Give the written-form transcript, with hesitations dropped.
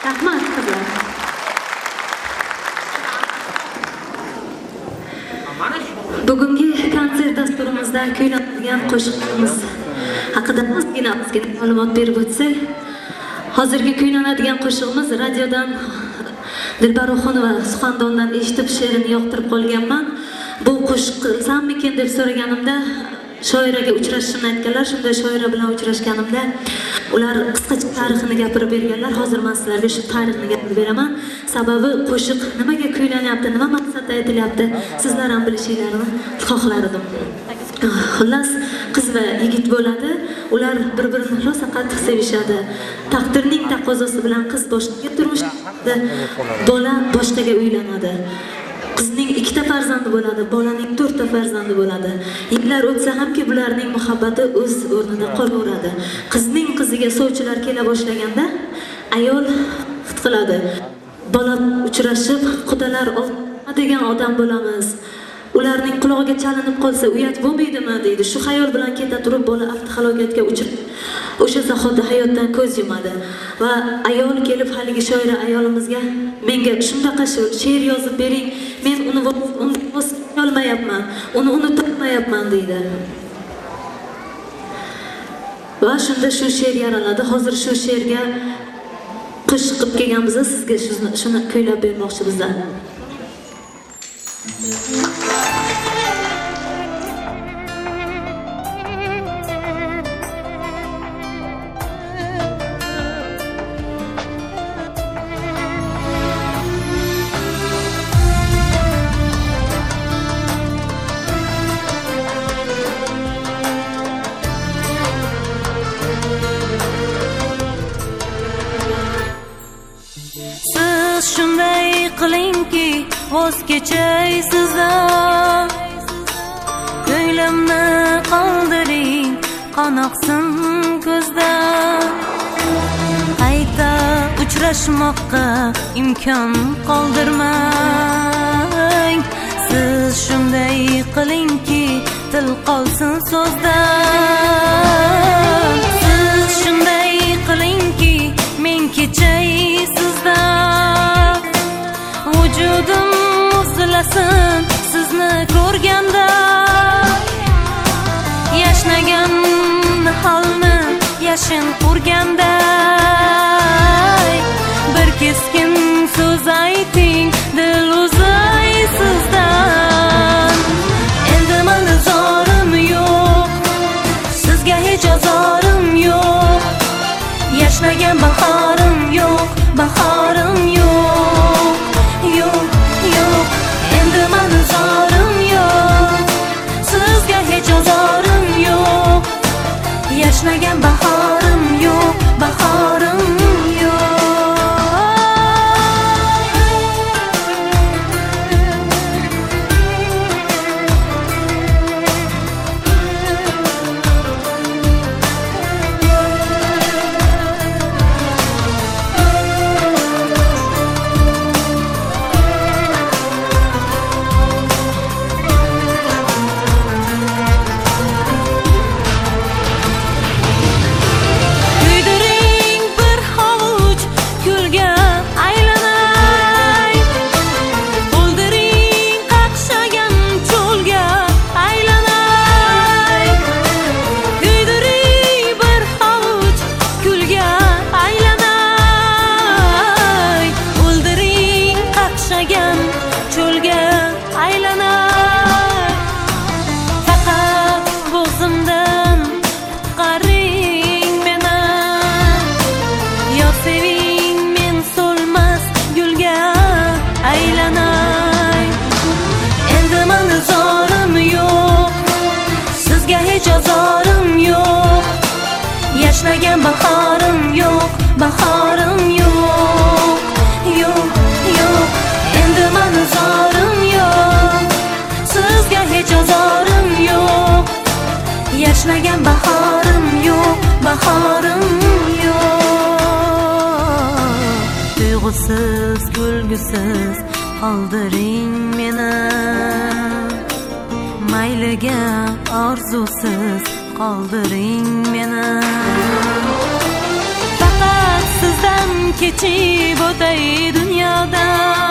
Rahmat qizlar. Bugungi konsert dasturimizda kuylanadigan qo'shiqlarimiz haqida ozgina ma'lumot berib o'tsak, hozirgi kuylanadigan qo'shiqimiz radiodan Dilbar Oxunova suxandondan eshitib she'rini yoqtirib qolganman. Bu qo'shiq qilsammikin deb so'raganimda shoiraga uchrashishimni aytganlar. Shunda shoira bilan uchrashganimda ular qisqacha tarixini gapirib berganlar. Hozir men sizlarga shu tarixni gapirib beraman. Sababi qo'shiq nimaga kuylanyapti, nima maqsadda aytilyapti, sizlar ham bilishinglarni xohlardim. Xullas, qiz va yigit bo'ladi. Ular bir-birini rosa qattiq sevishadi. Taqdirning taqozosi bilan qiz boshqaga turmush quradi, bola boshqaga uylanadi. Qizning 2 ta farzandi bo'ladi, bolaning 4 ta farzandi bo'ladi. Yillar o'tsa hamki bularning muhabbati o'z o'rnida qolaveradi. Qizning qiziga sovchilar kela boshlaganda ayol xit qiladi. Bola uchrashib, qudalar degan odam bo'lamiz. Ularning qulog'iga chalinib qolsa uyat bo'lmaydimi deydi. Shu xayol bilan keta turib bola avtohalokatga uchrab o'sha zahotda hayotdan ko'z yumadi. Va ayol kelib haligi shoira ayolimizga menga shunaqa she'r yozib bering, men uni olmayapman, uni unutmayapman deydi. Va shunda shu she'r yaraladi. Hozir shu she'rga qo'shiq qilib kelganmiz, sizga shuni kuylab bermoqchi bizlar. Shunday qilingki voz kechay sizdan, ko'nglimni qoldiring qanoqsin ko'zdan. Qayta uchrashmoqqa imkon qoldirmang. Siz shunday qilingki til qolsin so'zdan. Siz shunday qilingki men kechay sizdan, vujudim muzlasin sizni ko'rganda. Yashnagan holni yashin urganda, bir keskin so'z ayting dil uzay sizdan. Endi meni zorim yo'q, sizga hech ozorim yo'q. Yashnagan bahorim yo'q, bahorim yo'q, yo'q, yo'q. Endi meni zorim yo'q, sizga hech ozorim yo'q. Yashnagan bahorim yo'q, bahorim yo'q. Yashnagan bahorim yo'q, bahorim yo'q, yo'q, yo'q. Endi meni zorim yo'q, sizga hech ozorim yo'q. Yashnagan bahorim yo'q, bahorim yo'q. Tuyg'usiz, kulgusiz qoldiring meni, mayliga orzusiz qoldiring meni. Faqat sizdan kechib o'tay dunyoda